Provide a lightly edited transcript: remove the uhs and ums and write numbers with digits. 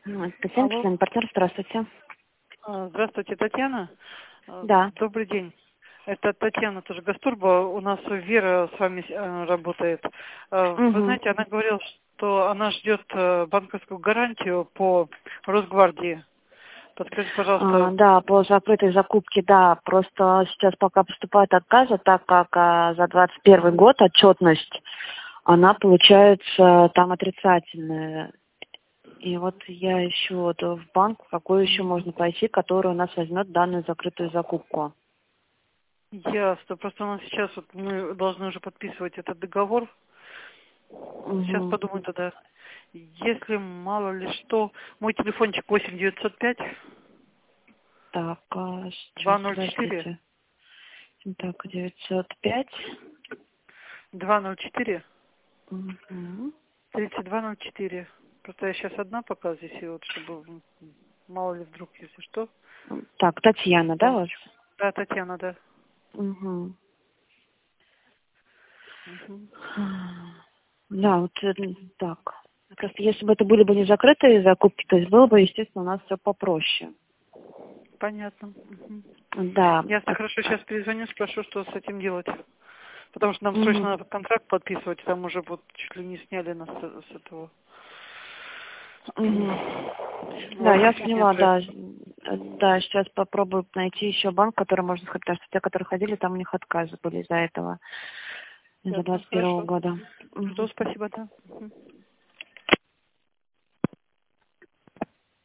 Татьяна, Алло. партнер, здравствуйте. Здравствуйте, Татьяна. Да. Добрый день. Это Татьяна тоже Гастурба. У нас Вера с вами работает. Вы Угу. знаете, она говорила, что она ждет банковскую гарантию по Росгвардии. Подскажите, пожалуйста. Да, по закрытой закупке, да. Просто сейчас пока поступают отказы, так как за 21 год отчетность, она получается там отрицательная. И вот я ищу вот в банк, какой еще можно пойти, который у нас возьмет данную закрытую закупку. Ясно. Просто у нас сейчас вот мы должны уже подписывать этот договор. Сейчас Угу. подумаю тогда. Если мало ли что, мой телефончик 8905 Так, сейчас, 204 подождите. Так, 905. 204 Угу. 3204. Просто я сейчас одна пока здесь, и вот чтобы мало ли вдруг, если что. Так, Татьяна, да, вас? Да, Татьяна, да. Угу. Мгм. Да, вот так. Просто если бы это были бы не закрытые закупки, то есть было бы, естественно, у нас все попроще. Понятно. Мгм. Да. Ясно, хорошо. Сейчас перезвоню, спрошу, что с этим делать. Потому что нам Мгм. срочно надо контракт подписывать, там уже вот чуть ли не сняли нас с этого. Мгм. Да, я Ой, поняла, агентства. да. Да, сейчас попробую найти еще банк, который можно сказать, потому что те, которые ходили, там у них отказы были из-за этого, из-за Ясно, 21 хорошо. года. Жду, Мгм. спасибо, да. Мгм.